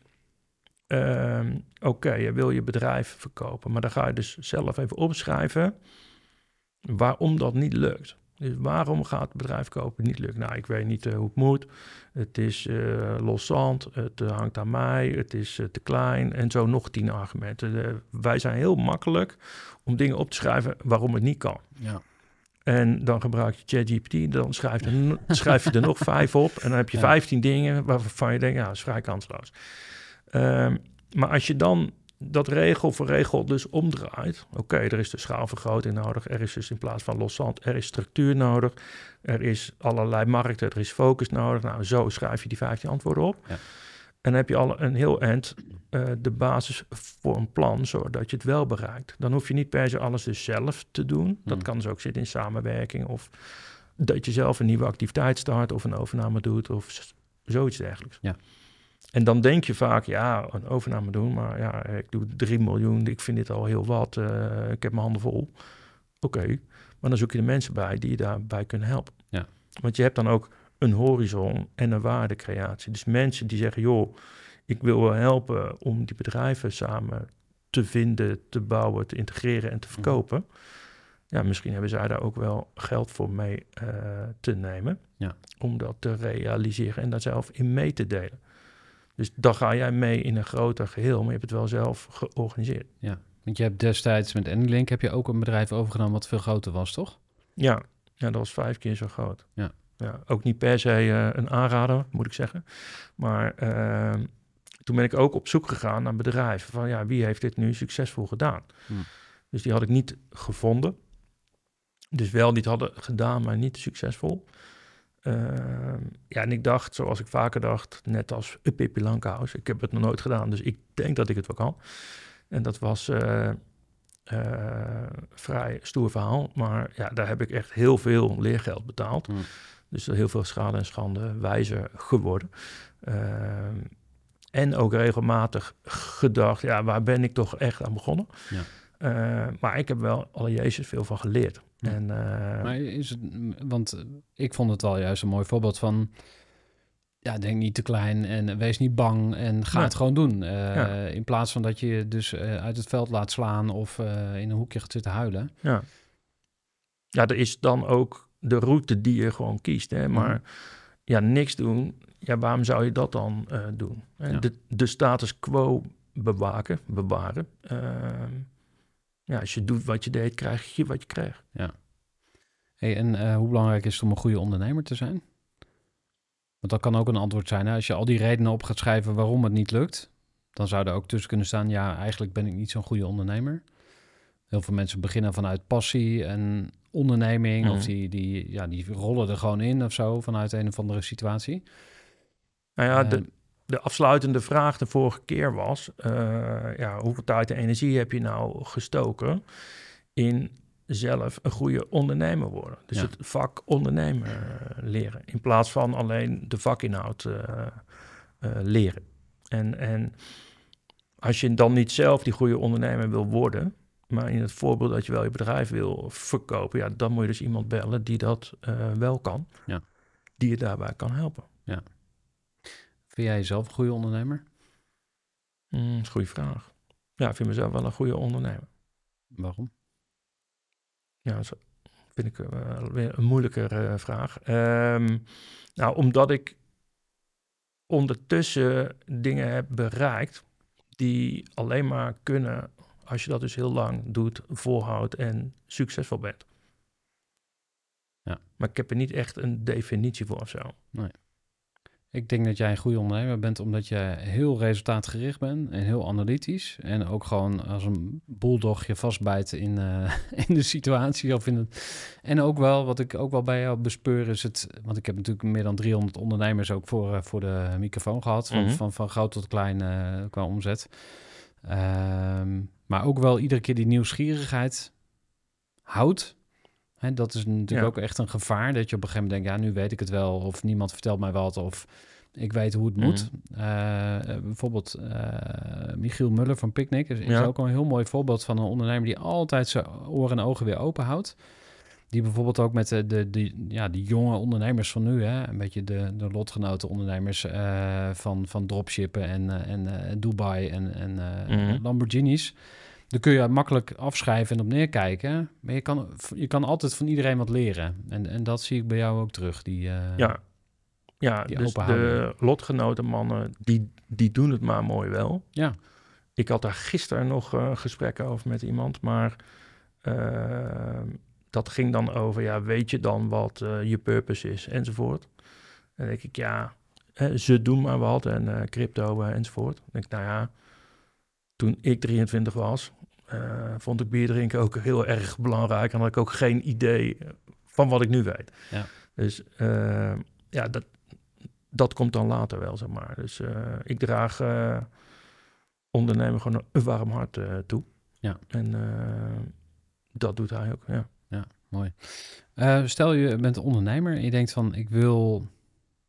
um, oké, okay, je wil je bedrijf verkopen, maar dan ga je dus zelf even opschrijven waarom dat niet lukt. Dus waarom gaat het bedrijf kopen niet lukt? Nou, ik weet niet uh, hoe het moet. Het is uh, loszand, het uh, hangt aan mij, het is uh, te klein en zo nog tien argumenten. Uh, wij zijn heel makkelijk om dingen op te schrijven waarom het niet kan. Ja. En dan gebruik je ChatGPT, dan schrijf je, schrijf je er nog vijf op en dan heb je Ja. vijftien dingen waarvan je denkt, ja, dat is vrij kansloos. Um, maar als je dan dat regel voor regel dus omdraait. Oké, okay, er is de schaalvergroting nodig. Er is dus in plaats van loszand, er is structuur nodig. Er is allerlei markten, er is focus nodig. Nou, zo schrijf je die vijftien antwoorden op. Ja. En dan heb je al een heel eind uh, de basis voor een plan, zodat je het wel bereikt. Dan hoef je niet per se alles dus zelf te doen. Dat Hmm. kan dus ook zitten in samenwerking. Of dat je zelf een nieuwe activiteit start of een overname doet of zoiets dergelijks. Ja. En dan denk je vaak, ja, een overname doen, maar ja, ik doe drie miljoen, ik vind dit al heel wat, uh, ik heb mijn handen vol. Oké, okay. Maar dan zoek je de mensen bij die je daarbij kunnen helpen. Ja. Want je hebt dan ook een horizon en een waardecreatie. Dus mensen die zeggen, joh, ik wil wel helpen om die bedrijven samen te vinden, te bouwen, te integreren en te verkopen. Mm. Ja, misschien hebben zij daar ook wel geld voor mee uh, te nemen. Ja. Om dat te realiseren en daar zelf in mee te delen. Dus dan ga jij mee in een groter geheel, maar je hebt het wel zelf georganiseerd. Ja, want je hebt destijds met Anylink heb je ook een bedrijf overgenomen wat veel groter was, toch? Ja, ja dat was vijf keer zo groot. Ja. Ja, ook niet per se uh, een aanrader, moet ik zeggen. Maar uh, toen ben ik ook op zoek gegaan naar bedrijven. Van ja, wie heeft dit nu succesvol gedaan? Hmm. Dus die had ik niet gevonden. Dus wel die het hadden gedaan, maar niet succesvol. Uh, ja, en ik dacht, zoals ik vaker dacht, net als Pippi Langkous. Ik heb het nog nooit gedaan, dus ik denk dat ik het wel kan. En dat was uh, uh, vrij stoer verhaal. Maar ja, daar heb ik echt heel veel leergeld betaald. Hmm. Dus heel veel schade en schande wijzer geworden. Uh, en ook regelmatig gedacht, ja, waar ben ik toch echt aan begonnen? Ja. Uh, maar ik heb wel alle Jezus veel van geleerd. Ja. En, uh, maar is het, want ik vond het wel juist een mooi voorbeeld van, ja, denk niet te klein en wees niet bang en ga ja. het gewoon doen. Uh, ja. In plaats van dat je je dus uh, uit het veld laat slaan of uh, in een hoekje gaat zitten huilen. Ja. ja, er is dan ook de route die je gewoon kiest. Hè? Maar mm. ja, niks doen, ja, waarom zou je dat dan uh, doen? Ja. De, de status quo bewaken, bewaren. Uh, ja, als je doet wat je deed, krijg je wat je krijgt. Ja. Hey, en uh, hoe belangrijk is het om een goede ondernemer te zijn? Want dat kan ook een antwoord zijn. Hè? Als je al die redenen op gaat schrijven waarom het niet lukt, dan zou er ook tussen kunnen staan, ja, eigenlijk ben ik niet zo'n goede ondernemer. Heel veel mensen beginnen vanuit passie en onderneming, mm. of die, die, ja, die rollen er gewoon in of zo, vanuit een of andere situatie. Nou ja, uh, de, de afsluitende vraag de vorige keer was, uh, ja, hoeveel tijd en energie heb je nou gestoken in zelf een goede ondernemer worden? Dus ja. het vak ondernemer leren, in plaats van alleen de vakinhoud uh, uh, leren. En, en als je dan niet zelf die goede ondernemer wil worden, maar in het voorbeeld dat je wel je bedrijf wil verkopen, ja, dan moet je dus iemand bellen die dat uh, wel kan, ja. die je daarbij kan helpen. Ja. Vind jij jezelf een goede ondernemer? Mm, dat is een goede vraag. Ja, ik vind mezelf wel een goede ondernemer. Waarom? Ja, dat vind ik uh, weer een moeilijker uh, vraag. Um, nou, omdat ik ondertussen dingen heb bereikt die alleen maar kunnen als je dat dus heel lang doet, volhoudt en succesvol bent. Ja. Maar ik heb er niet echt een definitie voor of zo. Nee. Ik denk dat jij een goede ondernemer bent omdat je heel resultaatgericht bent en heel analytisch. En ook gewoon als een bulldog je vastbijt in, uh, in de situatie. Of in het... En ook wel, wat ik ook wel bij jou bespeur is het... Want ik heb natuurlijk meer dan driehonderd ondernemers ook voor, uh, voor de microfoon gehad. Van, mm-hmm. van, van groot tot klein uh, qua omzet. Um, maar ook wel iedere keer die nieuwsgierigheid houdt. Hè, dat is natuurlijk ja. ook echt een gevaar. Dat je op een gegeven moment denkt, ja, nu weet ik het wel. Of niemand vertelt mij wat. Of ik weet hoe het mm. moet. Uh, bijvoorbeeld uh, Michiel Muller van Picnic is, is ja. ook een heel mooi voorbeeld van een ondernemer die altijd zijn oren en ogen weer open houdt. Die bijvoorbeeld ook met de, de, de, ja, die jonge ondernemers van nu, hè, een beetje de, de lotgenoten ondernemers uh, van, van dropshippen en, uh, en uh, Dubai en, en uh, mm. Lamborghinis. Dan kun je makkelijk afschrijven en op neerkijken. Maar je kan, je kan altijd van iedereen wat leren. En, en dat zie ik bij jou ook terug. Die, uh, ja, ja die dus de lotgenoten mannen, die, die doen het maar mooi wel. Ja. Ik had daar gisteren nog uh, gesprekken over met iemand, maar uh, dat ging dan over, ja, weet je dan wat uh, je purpose is, enzovoort. En dan denk ik, ja, hè, ze doen maar wat en uh, crypto uh, enzovoort. Dan denk ik, nou ja, toen ik drieëntwintig was, uh, vond ik bier drinken ook heel erg belangrijk. En had ik ook geen idee van wat ik nu weet. Ja. Dus uh, ja, dat, dat komt dan later wel, zeg maar. Dus uh, ik draag uh, ondernemen gewoon een warm hart uh, toe. Ja. En uh, dat doet hij ook, ja. Ja, mooi. Uh, stel je bent ondernemer en je denkt van, ik wil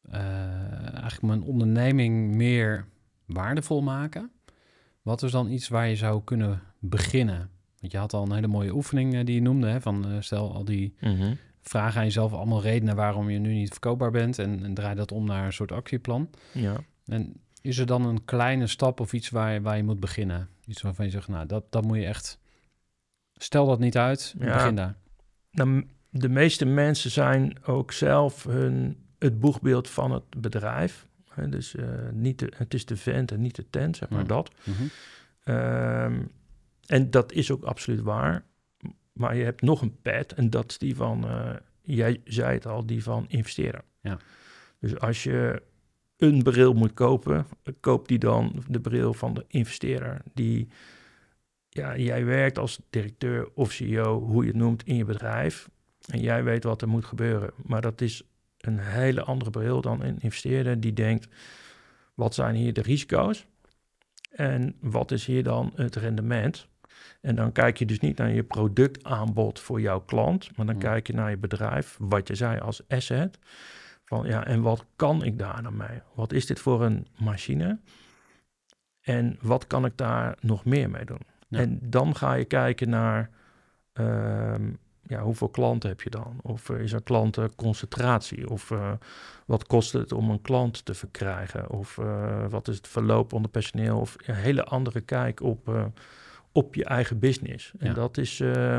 uh, eigenlijk mijn onderneming meer waardevol maken? Wat is dan iets waar je zou kunnen beginnen? Want je had al een hele mooie oefening uh, die je noemde. Hè, van uh, stel al die Mm-hmm. vragen aan jezelf allemaal redenen waarom je nu niet verkoopbaar bent. En, en draai dat om naar een soort actieplan. Ja. En is er dan een kleine stap of iets waar je, waar je moet beginnen? Iets waarvan je zegt, nou, dat, dat moet je echt... Stel dat niet uit, Ja. begin daar. Nou, de meeste mensen zijn ook zelf hun, het boegbeeld van het bedrijf. Hè, dus uh, niet de, het is de vent en niet de tent, zeg maar Ja. dat. Mm-hmm. Um, en dat is ook absoluut waar. Maar je hebt nog een pet en dat is die van, uh, jij zei het al, die van investeren. Ja. Dus als je een bril moet kopen, koop die dan de bril van de investeerder. Die, ja, jij werkt als directeur of C E O, hoe je het noemt, in je bedrijf. En jij weet wat er moet gebeuren. Maar dat is een hele andere bril dan een investeerder die denkt, wat zijn hier de risico's? En wat is hier dan het rendement? En dan kijk je dus niet naar je productaanbod voor jouw klant, maar dan Ja. kijk je naar je bedrijf, wat je zei als asset. Van ja, en wat kan ik daar dan mee? Wat is dit voor een machine? En wat kan ik daar nog meer mee doen? Ja. En dan ga je kijken naar um, ja, hoeveel klanten heb je dan? Of uh, is er klantenconcentratie? Of uh, wat kost het om een klant te verkrijgen? Of uh, wat is het verloop onder personeel? Of een hele andere kijk op, uh, op je eigen business. En Ja. dat is uh, uh,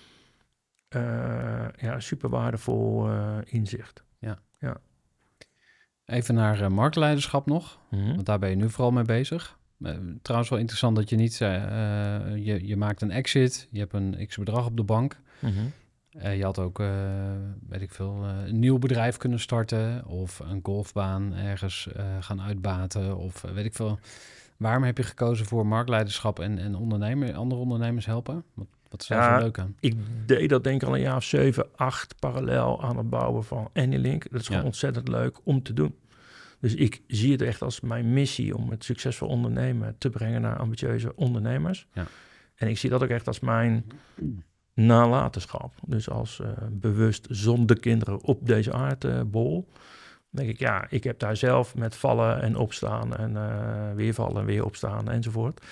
ja, super waardevol uh, inzicht. Ja. Ja. Even naar uh, marktleiderschap nog, Mm-hmm. want daar ben je nu vooral mee bezig. Uh, trouwens wel interessant dat je niet zei, uh, je, je maakt een exit, je hebt een x-bedrag op de bank. Mm-hmm. Uh, je had ook, uh, weet ik veel, uh, een nieuw bedrijf kunnen starten of een golfbaan ergens uh, gaan uitbaten of uh, weet ik veel. Waarom heb je gekozen voor marktleiderschap en, en ondernemer, andere ondernemers helpen? Wat, wat is daar Ja, zo leuk aan? Ik deed dat denk ik al een jaar of zeven, acht parallel aan het bouwen van AnyLink. Dat is gewoon Ja. ontzettend leuk om te doen. Dus ik zie het echt als mijn missie om het succesvol ondernemen te brengen naar ambitieuze ondernemers. Ja. En ik zie dat ook echt als mijn nalatenschap. Dus als uh, bewust zonder kinderen op deze aardbol. Uh, denk ik, ja, ik heb daar zelf met vallen en opstaan en uh, weer vallen en weer opstaan enzovoort.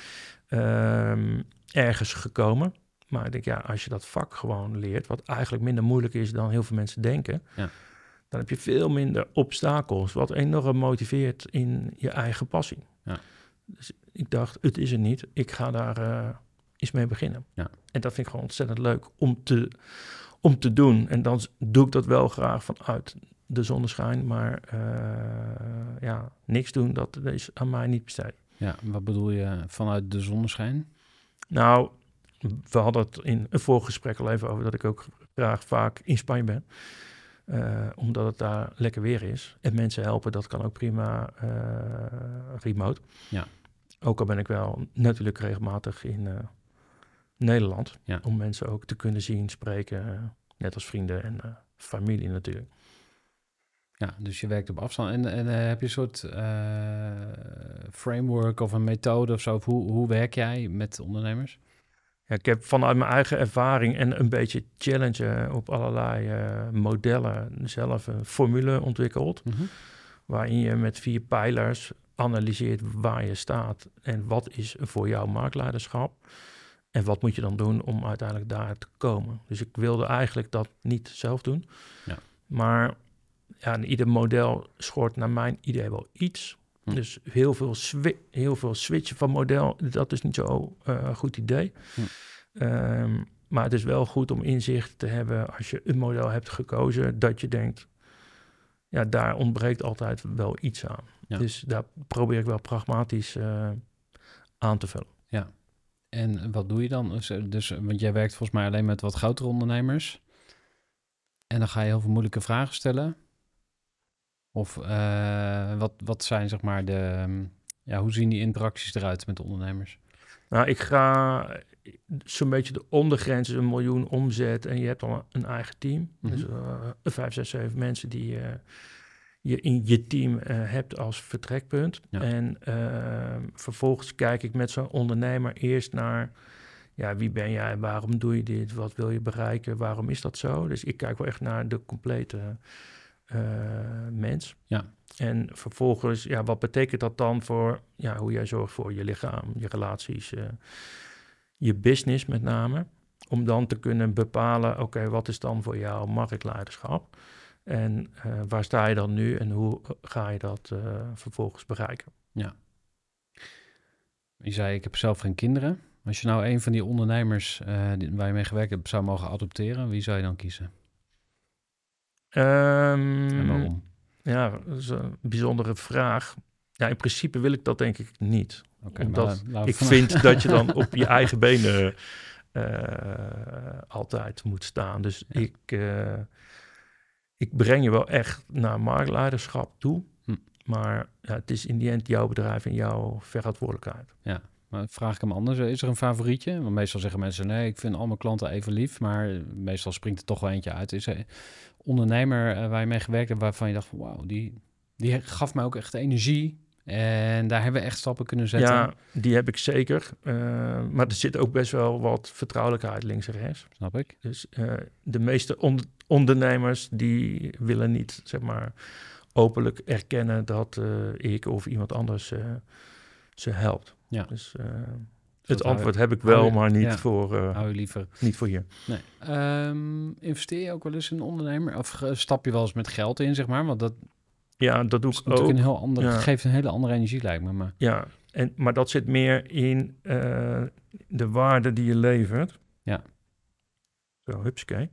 Um, ergens gekomen. Maar ik denk, ja, als je dat vak gewoon leert, wat eigenlijk minder moeilijk is dan heel veel mensen denken, Ja. dan heb je veel minder obstakels, wat enorm motiveert in je eigen passie. Ja. Dus ik dacht, het is er niet. Ik ga daar uh, eens mee beginnen. Ja. En dat vind ik gewoon ontzettend leuk om te, om te doen. En dan doe ik dat wel graag vanuit de zonneschijn, maar uh, ja, niks doen, dat is aan mij niet besteed. Ja, wat bedoel je vanuit de zonneschijn? Nou, we hadden het in een voorgesprek al even over dat ik ook graag vaak in Spanje ben. Uh, omdat het daar lekker weer is. En mensen helpen, dat kan ook prima uh, remote. Ja. Ook al ben ik wel natuurlijk regelmatig in uh, Nederland. Ja. Om mensen ook te kunnen zien, spreken. Uh, net als vrienden en uh, familie natuurlijk. Ja, dus je werkt op afstand. En, en uh, heb je een soort uh, framework of een methode of zo? Of hoe, hoe werk jij met ondernemers? Ja, ik heb vanuit mijn eigen ervaring en een beetje challenge op allerlei uh, modellen zelf een formule ontwikkeld. Mm-hmm. Waarin je met vier pijlers analyseert waar je staat en wat is voor jou marktleiderschap. En wat moet je dan doen om uiteindelijk daar te komen. Dus ik wilde eigenlijk dat niet zelf doen. Ja. Maar ja, ieder model schort naar mijn idee wel iets. Hm. Dus heel veel, swi- heel veel switchen van model, dat is niet zo uh, een goed idee. Hm. Um, maar het is wel goed om inzicht te hebben als je een model hebt gekozen, dat je denkt, ja, daar ontbreekt altijd wel iets aan. Ja. Dus daar probeer ik wel pragmatisch uh, aan te vullen. Ja, en wat doe je dan? Dus, dus, want jij werkt volgens mij alleen met wat grotere ondernemers. En dan ga je heel veel moeilijke vragen stellen. Of uh, wat, wat zijn zeg maar de... Ja, hoe zien die interacties eruit met de ondernemers? Nou, ik ga zo'n beetje de ondergrens is een miljoen omzet en je hebt al een eigen team. Mm-hmm. Dus uh, vijf, zes, zeven mensen die uh, je in je team uh, hebt als vertrekpunt. Ja. En uh, vervolgens kijk ik met zo'n ondernemer eerst naar, ja, wie ben jij, waarom doe je dit, wat wil je bereiken, waarom is dat zo? Dus ik kijk wel echt naar de complete uh, mens. Ja. En vervolgens, ja, wat betekent dat dan voor ja, hoe jij zorgt voor je lichaam, je relaties, uh, je business met name. Om dan te kunnen bepalen, oké, okay, wat is dan voor jou marktleiderschap? En uh, waar sta je dan nu en hoe ga je dat uh, vervolgens bereiken? Ja. Je zei, ik heb zelf geen kinderen. Als je nou een van die ondernemers uh, die, waar je mee gewerkt hebt zou mogen adopteren, wie zou je dan kiezen? Um, en waarom? Ja, dat is een bijzondere vraag. Ja, in principe wil ik dat denk ik niet. Okay, Omdat maar, ik vind dat je dan op je eigen benen uh, altijd moet staan. Dus ja. ik, uh, ik breng je wel echt naar marktleiderschap toe. Hm. Maar ja, het is in die end jouw bedrijf en jouw verantwoordelijkheid. Ja, maar vraag ik hem anders. Is er een favorietje? Want meestal zeggen mensen, nee, ik vind al mijn klanten even lief. Maar meestal springt er toch wel eentje uit. Is er een ondernemer uh, waar je mee gewerkt hebt waarvan je dacht van wauw, die, die gaf mij ook echt energie. En daar hebben we echt stappen kunnen zetten. Ja, die heb ik zeker. Uh, maar er zit ook best wel wat vertrouwelijkheid links en rechts. Snap ik. Dus uh, de meeste on- ondernemers die willen niet, zeg maar, openlijk erkennen dat uh, ik of iemand anders uh, ze helpt. Ja. Dus uh, het antwoord heb ik wel, je, maar niet, ja, voor, uh, hou je liever. niet voor hier. Nee. Um, investeer je ook wel eens in een ondernemer? Of stap je wel eens met geld in, zeg maar? Want dat... Ja, dat doe ik ook. Een heel andere, ja. geeft een hele andere energie, lijkt me. Maar. Ja, en, maar dat zit meer in uh, de waarde die je levert. Ja. Zo, hupsakee.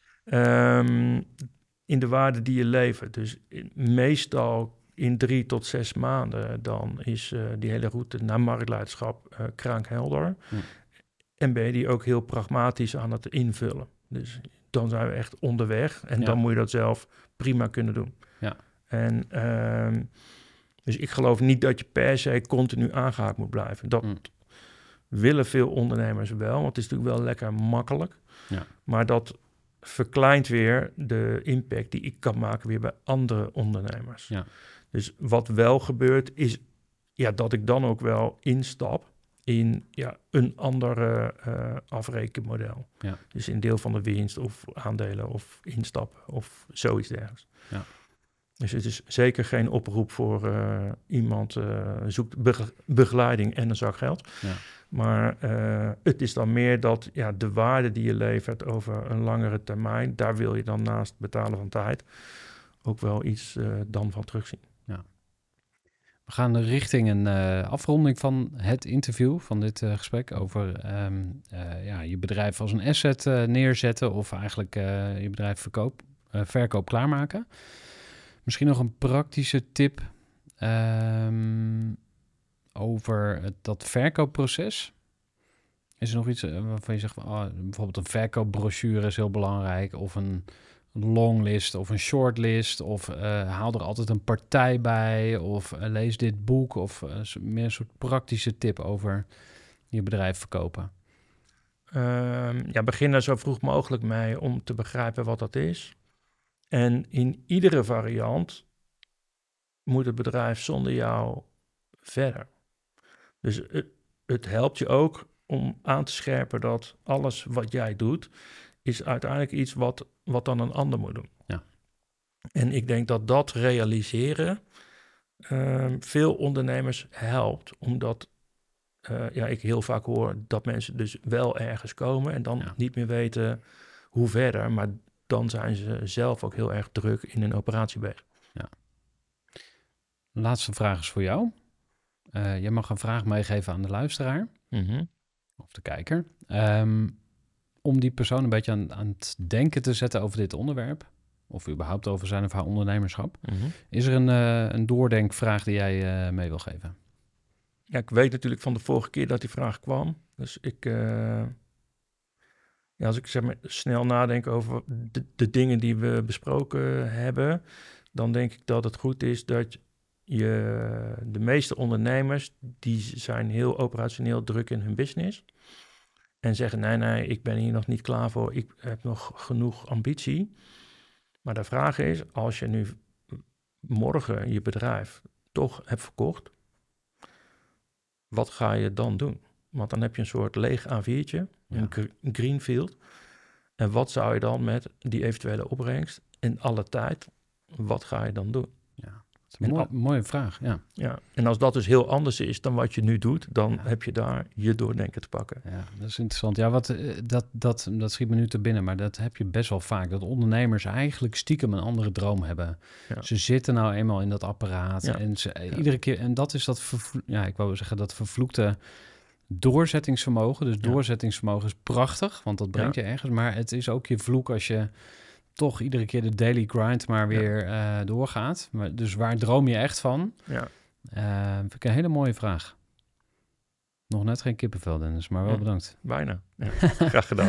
Um, in de waarde die je levert. Dus in, meestal in drie tot zes maanden... dan is uh, die hele route naar marktleiderschap uh, krankhelder. Hm. En ben je die ook heel pragmatisch aan het invullen. Dus dan zijn we echt onderweg. En ja. dan moet je dat zelf prima kunnen doen. Ja. En uh, dus ik geloof niet dat je per se continu aangehaakt moet blijven. Dat mm. willen veel ondernemers wel, want het is natuurlijk wel lekker makkelijk. Ja. Maar dat verkleint weer de impact die ik kan maken weer bij andere ondernemers. Ja. Dus wat wel gebeurt is ja, dat ik dan ook wel instap in ja, een andere uh, afrekenmodel. Ja. Dus in deel van de winst of aandelen of instappen of zoiets dergelijks. Ja. Dus het is zeker geen oproep voor uh, iemand uh, zoekt bege- begeleiding en een zak geld. Ja. Maar uh, het is dan meer dat ja, de waarde die je levert over een langere termijn, daar wil je dan naast betalen van tijd ook wel iets uh, dan van terugzien. Ja. We gaan richting een uh, afronding van het interview, van dit uh, gesprek over um, uh, ja, je bedrijf als een asset uh, neerzetten of eigenlijk uh, je bedrijf verkoop, uh, verkoop klaarmaken. Misschien nog een praktische tip um, over het, dat verkoopproces. Is er nog iets uh, waarvan je zegt, van, oh, bijvoorbeeld een verkoopbrochure is heel belangrijk, of een longlist of een shortlist, of uh, haal er altijd een partij bij, of uh, lees dit boek, of uh, meer een soort praktische tip over je bedrijf verkopen? Um, ja, begin daar zo vroeg mogelijk mee om te begrijpen wat dat is. En in iedere variant moet het bedrijf zonder jou verder. Dus het, het helpt je ook om aan te scherpen dat alles wat jij doet, is uiteindelijk iets wat, wat dan een ander moet doen. Ja. En ik denk dat dat realiseren uh, veel ondernemers helpt, omdat uh, ja, ik heel vaak hoor dat mensen dus wel ergens komen en dan ja. niet meer weten hoe verder, maar dan zijn ze zelf ook heel erg druk in een operatie bezig. Ja. Laatste vraag is voor jou. Uh, jij mag een vraag meegeven aan de luisteraar. Mm-hmm. Of de kijker. Um, om die persoon een beetje aan, aan het denken te zetten over dit onderwerp. Of überhaupt over zijn of haar ondernemerschap. Mm-hmm. Is er een, uh, een doordenkvraag die jij uh, mee wil geven? Ja, ik weet natuurlijk van de vorige keer dat die vraag kwam. Dus ik... Uh... Ja, als ik zeg maar snel nadenk over de, de dingen die we besproken hebben, dan denk ik dat het goed is dat je de meeste ondernemers, die zijn heel operationeel druk in hun business en zeggen nee, nee, ik ben hier nog niet klaar voor, ik heb nog genoeg ambitie. Maar de vraag is, als je nu morgen je bedrijf toch hebt verkocht, wat ga je dan doen? Want dan heb je een soort leeg A viertje, ja. een gr- greenfield. En wat zou je dan met die eventuele opbrengst in alle tijd wat ga je dan doen? Een mooi, mooie vraag, ja. Ja, en als dat dus heel anders is dan wat je nu doet, dan Ja. heb je daar je doordenken te pakken. Ja, dat is interessant. Ja, wat, eh, dat, dat, dat schiet me nu te binnen, maar dat heb je best wel vaak. Dat ondernemers eigenlijk stiekem een andere droom hebben. Ja. Ze zitten nou eenmaal in dat apparaat. Ja. En ze, eh, Ja. iedere keer, en dat is dat, vervlo- ja, ik wou zeggen, dat vervloekte doorzettingsvermogen. Dus Ja. doorzettingsvermogen is prachtig, want dat brengt Ja. je ergens. Maar het is ook je vloek als je toch iedere keer de daily grind maar weer eh, doorgaat. Maar, dus waar droom je echt van? Ja, Eh, vind ik een hele mooie vraag. Nog net geen kippenvel, Dennis, maar wel Ja. bedankt. bijna. Ja. Graag gedaan.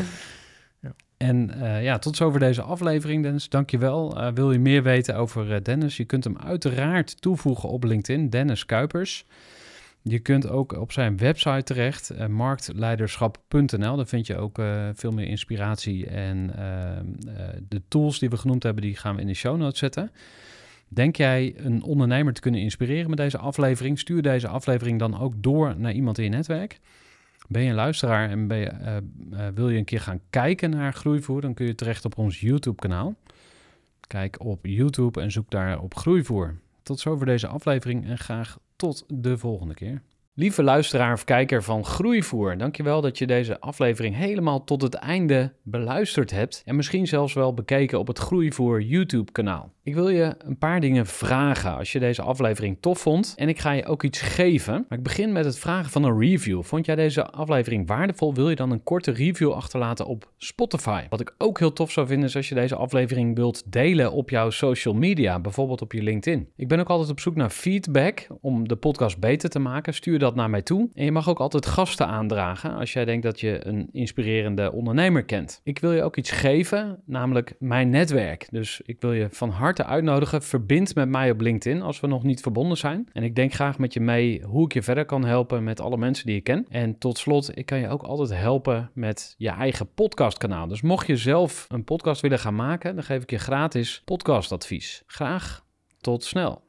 En uh, ja, tot zover deze aflevering, Dennis. Dank je wel. Uh, wil je meer weten over uh, Dennis? Je kunt hem uiteraard toevoegen op LinkedIn, Dennis Kuipers. Je kunt ook op zijn website terecht, uh, marktleiderschap punt n l. Daar vind je ook uh, veel meer inspiratie. En uh, uh, de tools die we genoemd hebben, die gaan we in de show notes zetten. Denk jij een ondernemer te kunnen inspireren met deze aflevering? Stuur deze aflevering dan ook door naar iemand in je netwerk. Ben je een luisteraar en ben je, uh, uh, wil je een keer gaan kijken naar Groeivoer, dan kun je terecht op ons YouTube-kanaal. Kijk op YouTube en zoek daar op Groeivoer. Tot zover deze aflevering en graag tot de volgende keer. Lieve luisteraar of kijker van Groeivoer, dankjewel dat je deze aflevering helemaal tot het einde beluisterd hebt en misschien zelfs wel bekeken op het Groeivoer YouTube-kanaal. Ik wil je een paar dingen vragen als je deze aflevering tof vond en ik ga je ook iets geven. Maar ik begin met het vragen van een review. Vond jij deze aflevering waardevol? Wil je dan een korte review achterlaten op Spotify? Wat ik ook heel tof zou vinden is als je deze aflevering wilt delen op jouw social media, bijvoorbeeld op je LinkedIn. Ik ben ook altijd op zoek naar feedback om de podcast beter te maken. Stuur dat naar mij toe. En je mag ook altijd gasten aandragen als jij denkt dat je een inspirerende ondernemer kent. Ik wil je ook iets geven, namelijk mijn netwerk. Dus ik wil je van harte uitnodigen. Verbind met mij op LinkedIn als we nog niet verbonden zijn. En ik denk graag met je mee hoe ik je verder kan helpen met alle mensen die ik ken. En tot slot, ik kan je ook altijd helpen met je eigen podcastkanaal. Dus mocht je zelf een podcast willen gaan maken, dan geef ik je gratis podcastadvies. Graag tot snel.